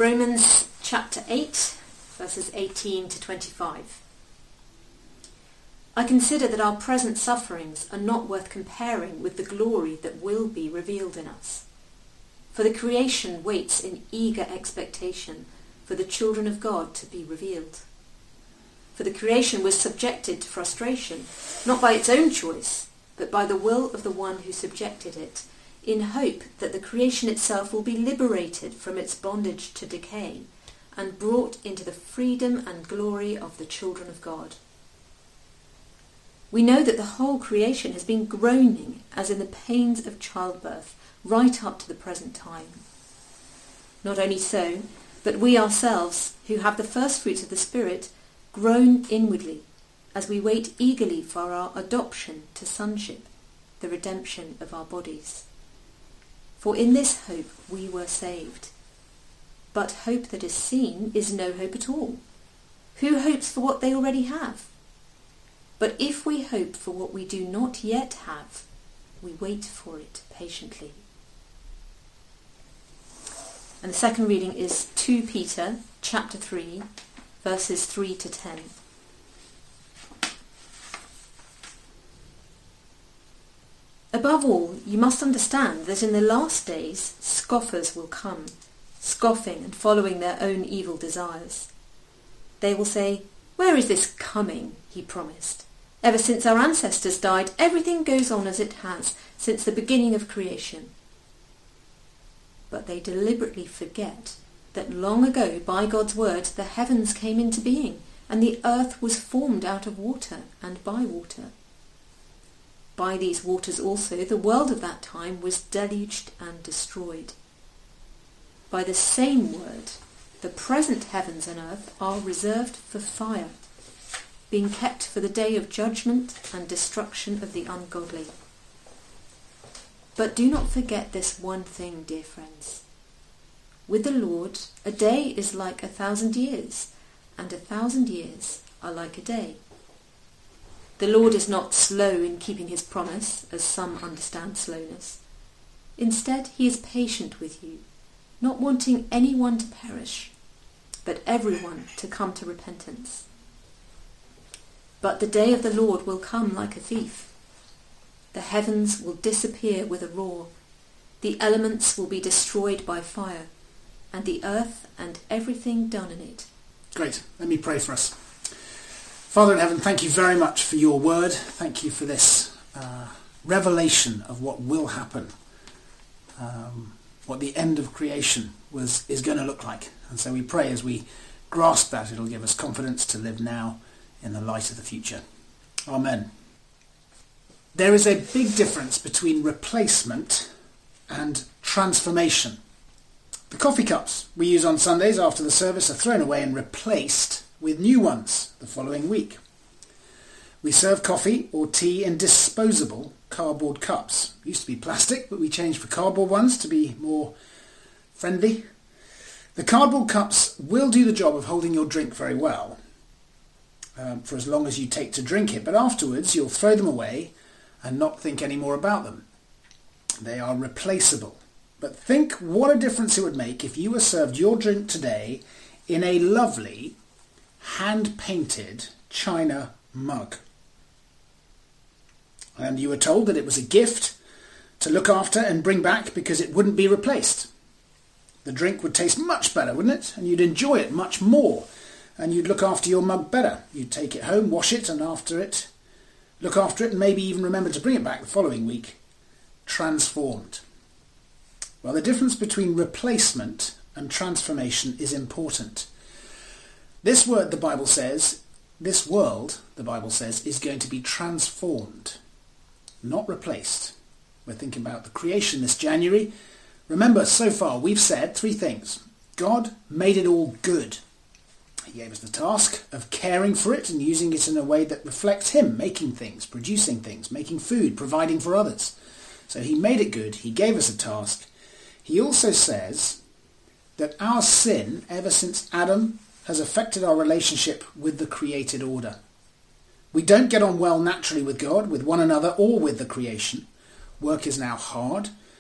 Romans chapter 8, verses 18 to 25. I consider that our present sufferings are not worth comparing with the glory that will be revealed in us. For the creation waits in eager expectation for the children of God to be revealed. For the creation was subjected to frustration, not by its own choice, but by the will of the one who subjected it, in hope that the creation itself will be liberated from its bondage to decay and brought into the freedom and glory of the children of God. We know that the whole creation has been groaning as in the pains of childbirth right up to the present time. Not only so, but we ourselves, who have the first fruits of the Spirit, groan inwardly as we wait eagerly for our adoption to sonship, the redemption of our bodies. For in this hope we were saved. But hope that is seen is no hope at all. Who hopes for what they already have? But if we hope for what we do not yet have, we wait for it patiently. And the second reading is 2 Peter chapter 3, verses 3 to 10. Above all, you must understand that in the last days scoffers will come, scoffing and following their own evil desires. They will say, "Where is this coming he promised? Ever since our ancestors died, everything goes on as it has since the beginning of creation." But they deliberately forget that long ago, by God's word, the heavens came into being, and the earth was formed out of water and by water. By these waters also the world of that time was deluged and destroyed. By the same word, the present heavens and earth are reserved for fire, being kept for the day of judgment and destruction of the ungodly. But do not forget this one thing, dear friends. With the Lord, a day is like 1,000 years, and 1,000 years are like a day. The Lord is not slow in keeping his promise, as some understand slowness. Instead, he is patient with you, not wanting anyone to perish, but everyone to come to repentance. But the day of the Lord will come like a thief. The heavens will disappear with a roar, the elements will be destroyed by fire, and the earth and everything done in it. Great. Let me pray for us. Father in heaven, thank you very much for your word. Thank you for this revelation of what will happen, what the end of creation is going to look like. And so we pray as we grasp that, it'll give us confidence to live now in the light of the future. Amen. There is a big difference between replacement and transformation. The coffee cups we use on Sundays after the service are thrown away and replaced with new ones the following week. We serve coffee or tea in disposable cardboard cups. Used to be plastic, but we changed for cardboard ones to be more friendly. The cardboard cups will do the job of holding your drink very well, for as long as you take to drink it, but afterwards you'll throw them away and not think any more about them. They are replaceable. But think what a difference it would make if you were served your drink today in a lovely, hand-painted china mug. And you were told that it was a gift to look after and bring back because it wouldn't be replaced. The drink would taste much better, wouldn't it? And you'd enjoy it much more. And you'd look after your mug better. You'd take it home, wash it, and look after it, and maybe even remember to bring it back the following week, transformed. Well, the difference between replacement and transformation is important. This world, the Bible says, is going to be transformed, not replaced. We're thinking about the creation this January. Remember, so far we've said 3 things. God made it all good. He gave us the task of caring for it and using it in a way that reflects him, making things, producing things, making food, providing for others. So he made it good. He gave us a task. He also says that our sin, ever since Adam, has affected our relationship with the created order. We don't get on well naturally with God, with one another, or with the creation. Work is now hard,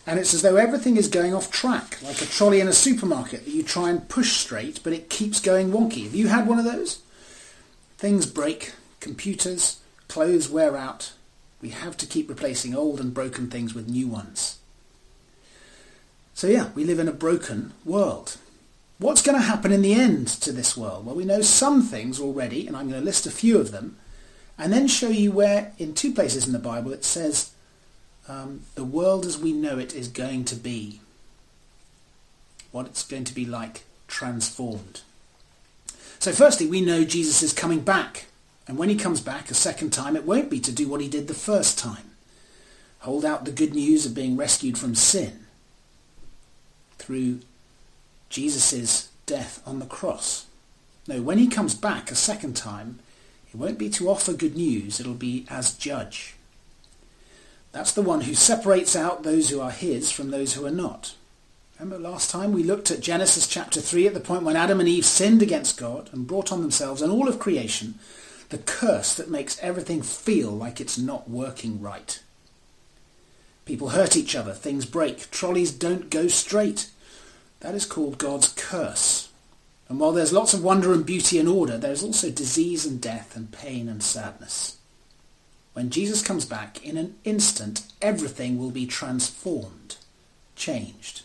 And it's as though everything is going off track, like a trolley in a supermarket that you try and push straight, but it keeps going wonky. Have you had one of those? Things break, computers, clothes wear out. We have to keep replacing old and broken things with new ones. So yeah, we live in a broken world. What's going to happen in the end to this world? Well, we know some things already, and I'm going to list a few of them, and then show you where, in 2 places in the Bible, it says the world as we know it is going to be. What it's going to be like, transformed. So firstly, we know Jesus is coming back. And when he comes back a second time, it won't be to do what he did the first time. Hold out the good news of being rescued from sin through Jesus' death on the cross. No, when he comes back a second time, it won't be to offer good news, it'll be as judge. That's the one who separates out those who are his from those who are not. Remember last time we looked at Genesis chapter 3 at the point when Adam and Eve sinned against God and brought on themselves and all of creation the curse that makes everything feel like it's not working right. People hurt each other, things break, trolleys don't go straight. That is called God's curse. And while there's lots of wonder and beauty and order, there's also disease and death and pain and sadness. When Jesus comes back, in an instant, everything will be transformed, changed.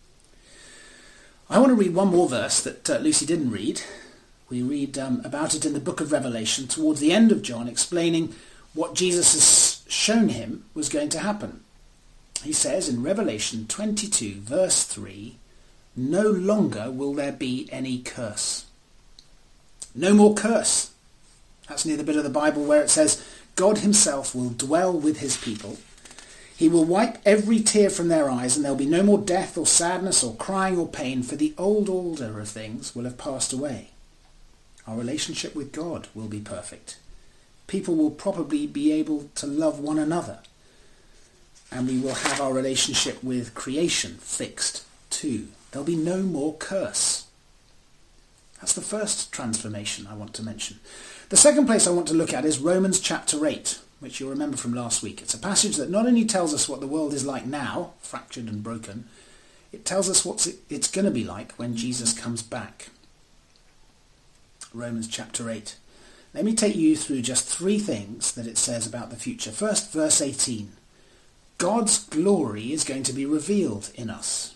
I want to read one more verse that Lucy didn't read. We read about it in the book of Revelation towards the end of John, explaining what Jesus has shown him was going to happen. He says in Revelation 22, verse 3, "No longer will there be any curse." No more curse. That's near the bit of the Bible where it says, God himself will dwell with his people. He will wipe every tear from their eyes, and there'll be no more death or sadness or crying or pain, for the old order of things will have passed away. Our relationship with God will be perfect. People will probably be able to love one another, and we will have our relationship with creation fixed too. There'll be no more curse. That's the first transformation I want to mention. The second place I want to look at is Romans chapter 8, which you'll remember from last week. It's a passage that not only tells us what the world is like now, fractured and broken, it tells us what it's going to be like when Jesus comes back. Romans chapter 8. Let me take you through just 3 things that it says about the future. First, verse 18. God's glory is going to be revealed in us.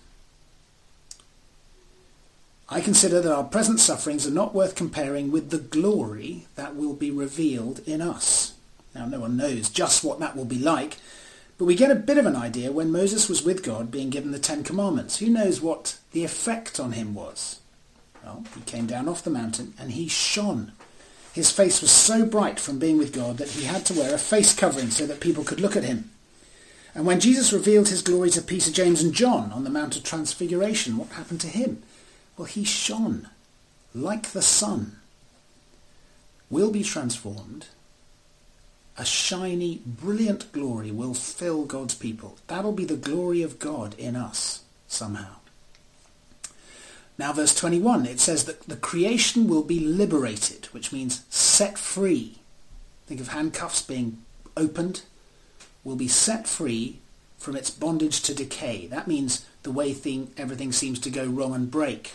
I consider that our present sufferings are not worth comparing with the glory that will be revealed in us. Now, no one knows just what that will be like, but we get a bit of an idea when Moses was with God being given the 10 Commandments. Who knows what the effect on him was? Well, he came down off the mountain and he shone. His face was so bright from being with God that he had to wear a face covering so that people could look at him. And when Jesus revealed his glory to Peter, James and John on the Mount of Transfiguration, what happened to him? Well, he shone like the sun. We'll be transformed. A shiny, brilliant glory will fill God's people. That'll be the glory of God in us somehow. Now, verse 21, it says that the creation will be liberated, which means set free. Think of handcuffs being opened. Will be set free from its bondage to decay. That means the way everything seems to go wrong and break.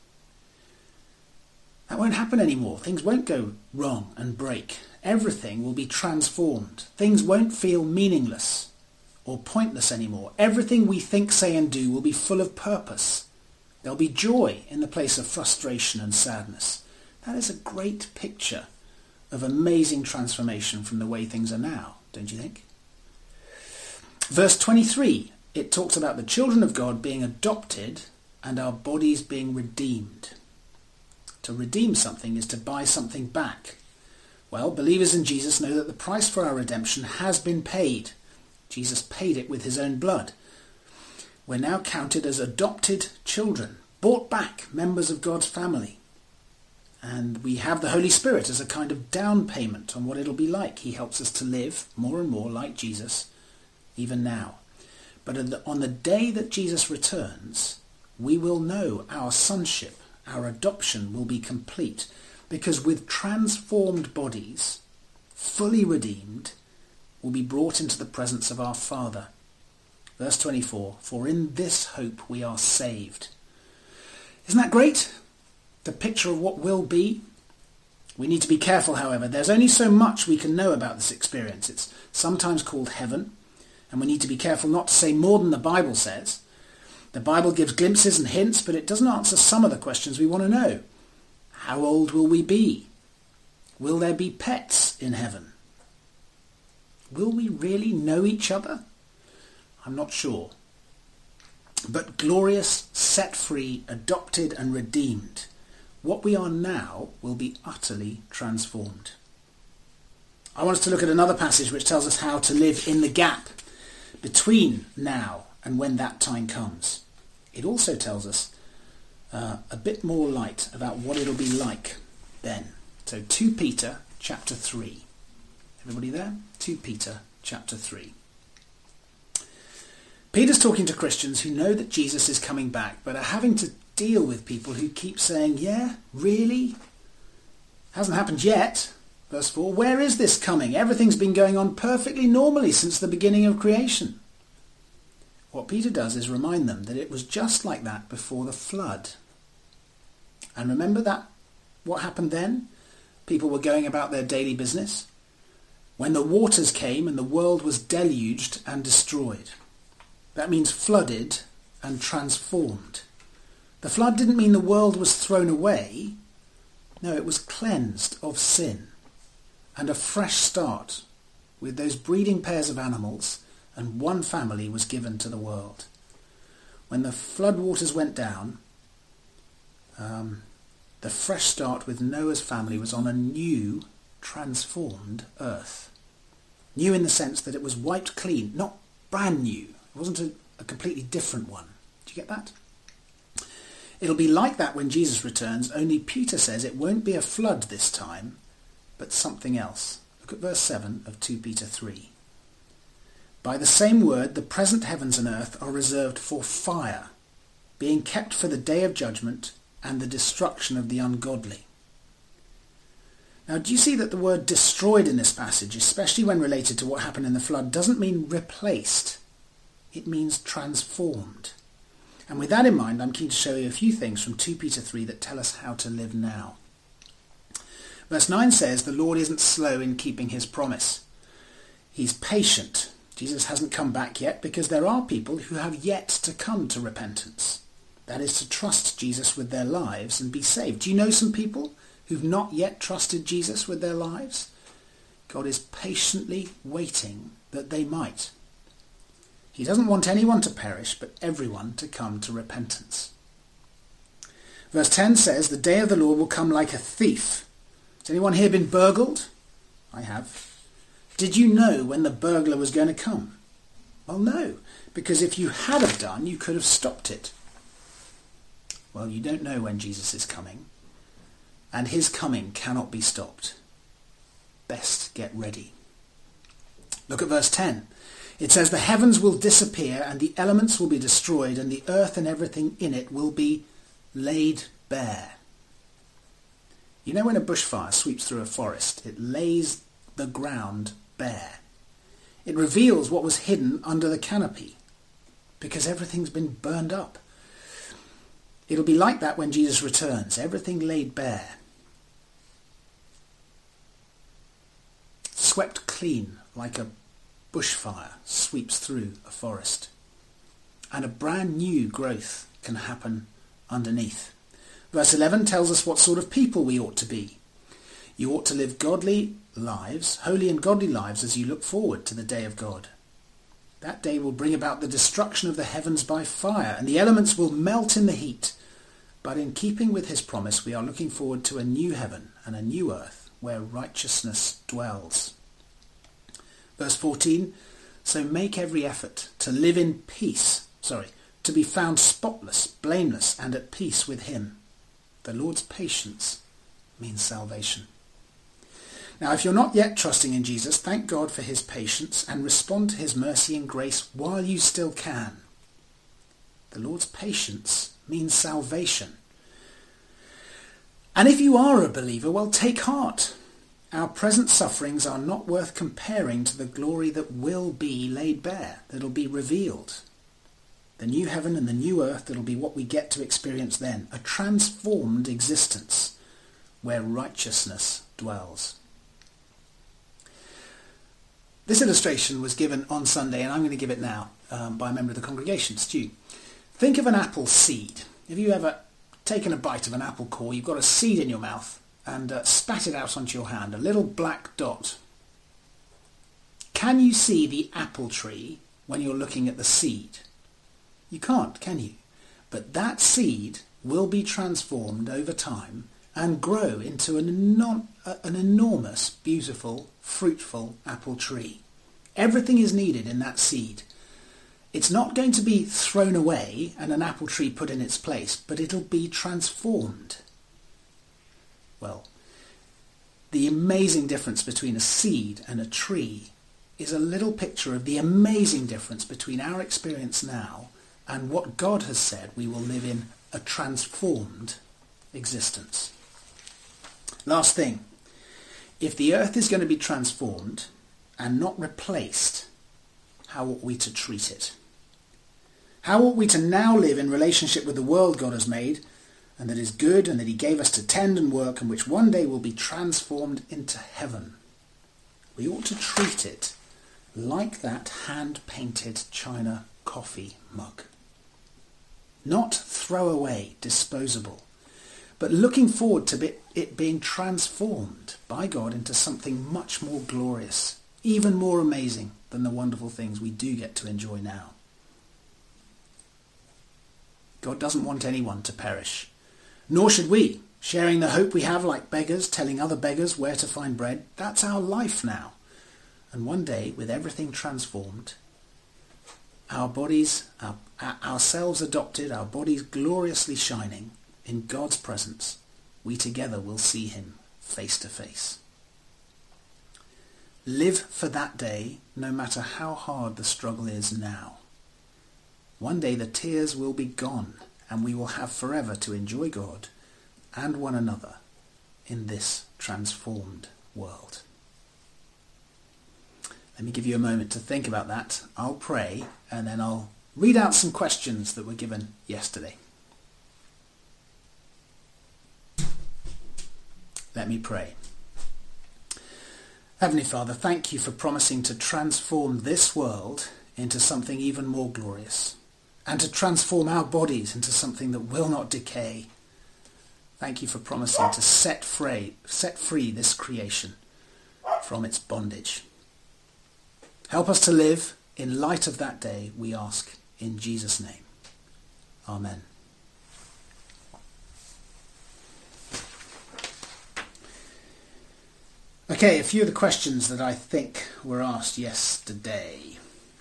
That won't happen anymore. Things won't go wrong and break. Everything will be transformed. Things won't feel meaningless or pointless anymore. Everything we think, say and do will be full of purpose. There'll be joy in the place of frustration and sadness. That is a great picture of amazing transformation from the way things are now, don't you think? Verse 23, it talks about the children of God being adopted and our bodies being redeemed. To redeem something is to buy something back. Well, believers in Jesus know that the price for our redemption has been paid. Jesus paid it with his own blood. We're now counted as adopted children, bought back members of God's family. And we have the Holy Spirit as a kind of down payment on what it'll be like. He helps us to live more and more like Jesus, even now. But on the day that Jesus returns, we will know our sonship, our adoption will be complete, because with transformed bodies, fully redeemed, we'll be brought into the presence of our Father. Verse 24, for in this hope we are saved. Isn't that great? The picture of what will be. We need to be careful, however. There's only so much we can know about this experience. It's sometimes called heaven, and we need to be careful not to say more than the Bible says. The Bible gives glimpses and hints, but it doesn't answer some of the questions we want to know. How old will we be? Will there be pets in heaven? Will we really know each other? I'm not sure. But glorious, set free, adopted and redeemed, what we are now will be utterly transformed. I want us to look at another passage which tells us how to live in the gap between now and when that time comes. It also tells us a bit more light about what it'll be like then. So 2 Peter chapter 3. Everybody there? 2 Peter chapter 3. Peter's talking to Christians who know that Jesus is coming back, but are having to deal with people who keep saying, yeah, really? Hasn't happened yet. Verse 4, where is this coming? Everything's been going on perfectly normally since the beginning of creation. What Peter does is remind them that it was just like that before the flood. And remember that what happened then? People were going about their daily business. When the waters came and the world was deluged and destroyed. That means flooded and transformed. The flood didn't mean the world was thrown away. No, it was cleansed of sin. And a fresh start with those breeding pairs of animals, and one family was given to the world. When the flood waters went down, the fresh start with Noah's family was on a new, transformed earth. New in the sense that it was wiped clean, not brand new. It wasn't a completely different one. Do you get that? It'll be like that when Jesus returns, only Peter says it won't be a flood this time, but something else. Look at verse 7 of 2 Peter 3. By the same word, the present heavens and earth are reserved for fire, being kept for the day of judgment and the destruction of the ungodly. Now, do you see that the word destroyed in this passage, especially when related to what happened in the flood, doesn't mean replaced. It means transformed. And with that in mind, I'm keen to show you a few things from 2 Peter 3 that tell us how to live now. Verse 9 says, the Lord isn't slow in keeping his promise. He's patient. Jesus hasn't come back yet because there are people who have yet to come to repentance. That is to trust Jesus with their lives and be saved. Do you know some people who've not yet trusted Jesus with their lives? God is patiently waiting that they might. He doesn't want anyone to perish, but everyone to come to repentance. Verse 10 says, the day of the Lord will come like a thief. Has anyone here been burgled? I have. Did you know when the burglar was going to come? Well, no, because if you had have done, you could have stopped it. Well, you don't know when Jesus is coming, and his coming cannot be stopped. Best get ready. Look at verse 10. It says, the heavens will disappear and the elements will be destroyed and the earth and everything in it will be laid bare. You know when a bushfire sweeps through a forest, it lays the ground bare. It reveals what was hidden under the canopy because everything's been burned up. It'll be like that when Jesus returns, everything laid bare. Swept clean like a bushfire sweeps through a forest. And a brand new growth can happen underneath. Verse 11 tells us what sort of people we ought to be. You ought to live godly lives, holy and godly lives, as you look forward to the day of God. That day will bring about the destruction of the heavens by fire, and the elements will melt in the heat. But in keeping with his promise, we are looking forward to a new heaven and a new earth where righteousness dwells. Verse 14, so make every effort to live in peace, to be found spotless, blameless, and at peace with him. The Lord's patience means salvation. Now, if you're not yet trusting in Jesus, thank God for his patience and respond to his mercy and grace while you still can. The Lord's patience means salvation. And if you are a believer, well, take heart. Our present sufferings are not worth comparing to the glory that will be laid bare, that'll be revealed The new heaven and the new earth that'll be what we get to experience then. A transformed existence where righteousness dwells. This illustration was given on Sunday, and I'm going to give it now, by a member of the congregation, Stu. Think of an apple seed. Have you ever taken a bite of an apple core? You've got a seed in your mouth and spat it out onto your hand, a little black dot. Can you see the apple tree when you're looking at the seed? You can't, can you? But that seed will be transformed over time and grow into an enormous, beautiful, fruitful apple tree. Everything is needed in that seed. It's not going to be thrown away and an apple tree put in its place, but it'll be transformed. Well, the amazing difference between a seed and a tree is a little picture of the amazing difference between our experience now and what God has said we will live in, a transformed existence. Last thing, if the earth is going to be transformed and not replaced, how ought we to treat it? How ought we to now live in relationship with the world God has made and that is good and that he gave us to tend and work and which one day will be transformed into heaven? We ought to treat it like that hand-painted china coffee mug. Not throwaway, disposable, but looking forward to it being transformed by God into something much more glorious, even more amazing than the wonderful things we do get to enjoy now. God doesn't want anyone to perish, nor should we, sharing the hope we have like beggars, telling other beggars where to find bread. That's our life now. And one day, with everything transformed, our bodies, ourselves adopted, our bodies gloriously shining in God's presence, we together will see him face to face. Live for that day, no matter how hard the struggle is now. One day the tears will be gone, and we will have forever to enjoy God and one another in this transformed world. Let me give you a moment to think about that. I'll pray, and then I'll read out some questions that were given yesterday. Let me pray. Heavenly Father, thank you for promising to transform this world into something even more glorious, and to transform our bodies into something that will not decay. Thank you for promising to set free this creation from its bondage. Help us to live in light of that day, we ask in Jesus' name. Amen. Okay, a few of the questions that I think were asked yesterday.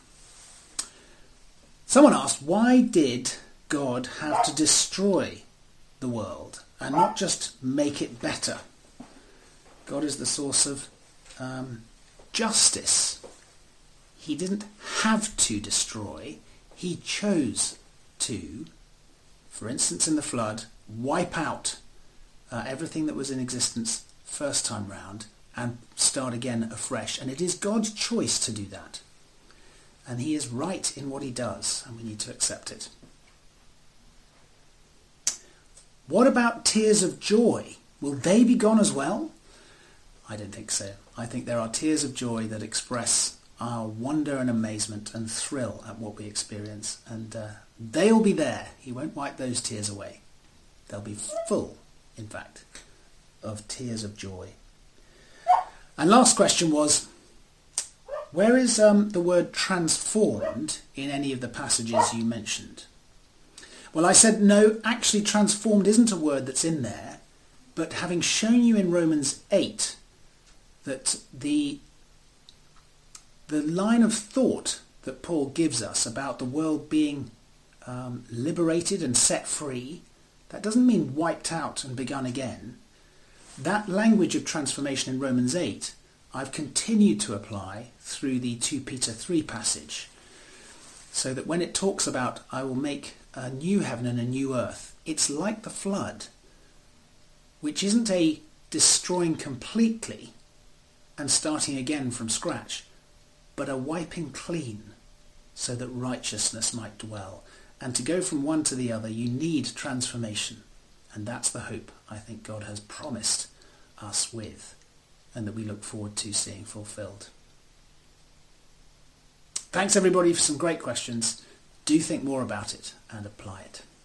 Someone asked, why did God have to destroy the world and not just make it better? God is the source of justice. He didn't have to destroy. He chose to, for instance in the flood, wipe out everything that was in existence first time round and start again afresh. And it is God's choice to do that. And he is right in what he does, and we need to accept it. What about tears of joy? Will they be gone as well? I don't think so. I think there are tears of joy that express our wonder and amazement and thrill at what we experience. And they'll be there. He won't wipe those tears away. They'll be full, in fact, of tears of joy. And last question was, where is the word transformed in any of the passages you mentioned? Well, I said no, actually transformed isn't a word that's in there, but having shown you in Romans 8 that the line of thought that Paul gives us about the world being liberated and set free, that doesn't mean wiped out and begun again. That language of transformation in Romans 8, I've continued to apply through the 2 Peter 3 passage, so that when it talks about I will make a new heaven and a new earth, it's like the flood, which isn't a destroying completely and starting again from scratch, but a wiping clean so that righteousness might dwell. And to go from one to the other, you need transformation. And that's the hope I think God has promised us with, and that we look forward to seeing fulfilled. Thanks everybody for some great questions. Do think more about it and apply it.